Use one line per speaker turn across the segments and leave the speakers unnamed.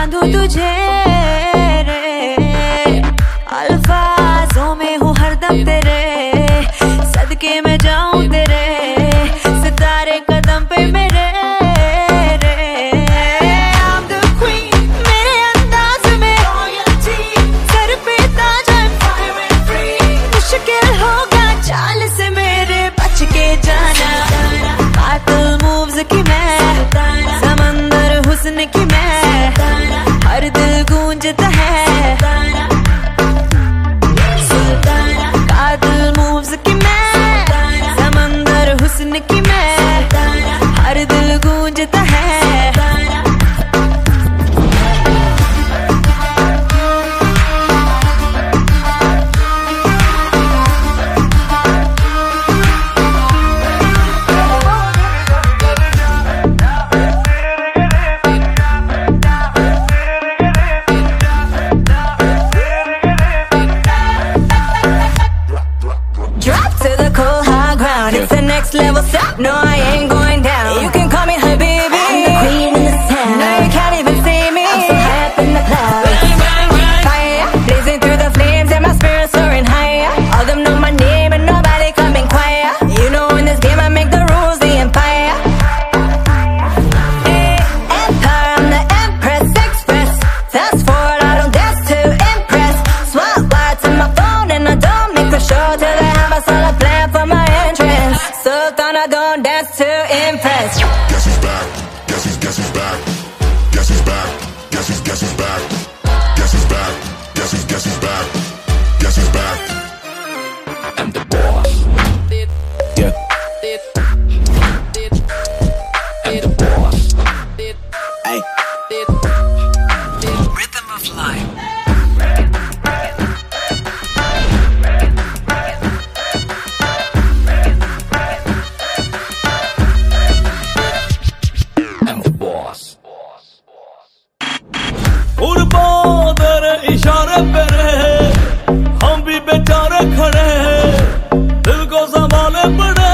बांधू तुझे रे, अल्फाजों में हूँ हरदम तेरे, सदके में जाऊं तेरे, सितारे कदम पे मेरे रे। I'm the queen, मेरे अंदाज में सर पे ताज, I'm fire and free। मुश्किल होगा चाल से मेरे बच के जाना, कातिल मूव्स की मैं, समंदर हुस्न की मैं, हर दिल गूंजता है। कातिल मूव्स की मैं, समंदर हुस्न की मैं, हर दिल गूंजता है। Drop to the cold high ground, it's the next level stop. No, I ain't going down. You can call me Habibi, I'm the queen in this town. No, you can't even see me, I'm so high up in the clouds. Fire, blazing through the flames and my spirit soaring higher. All them know my name and nobody coming quiet. You know in this game I make the rules, the empire. Empire, I'm the Empress Express. Fast forward, I don't dance to impress. Swap lights on my phone and I don't make the show till I have a solid plan for my entrance. So gonna don't dance to impress.
Guess who's back? Guess who's back? Guess who's back? Guess who's back? Guess who's back? Guess who's back? Guess who's back? I'm the boss. Yeah. I'm the boss. Hey. Rhythm of life.
तेरे इशारे पे रहे हम भी बेचारे खड़े हैं, दिल को संभाले पड़े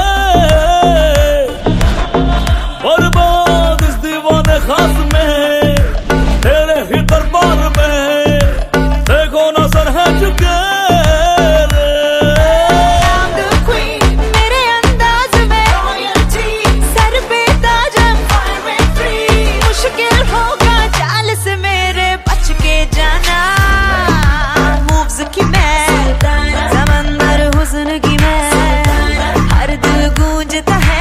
बर्बाद इस दीवाने खास में, तेरे ही दरबार में देखो ना सर है चुके रे।
I'm the queen, मेरे अंदाज में सर पे ताज, I'm fire and free। मुश्किल होगा चाल से मेरे बच के जाना, मूव्स की मैं, समंदर हुस्न की मैं, हर दिल गूंजता है।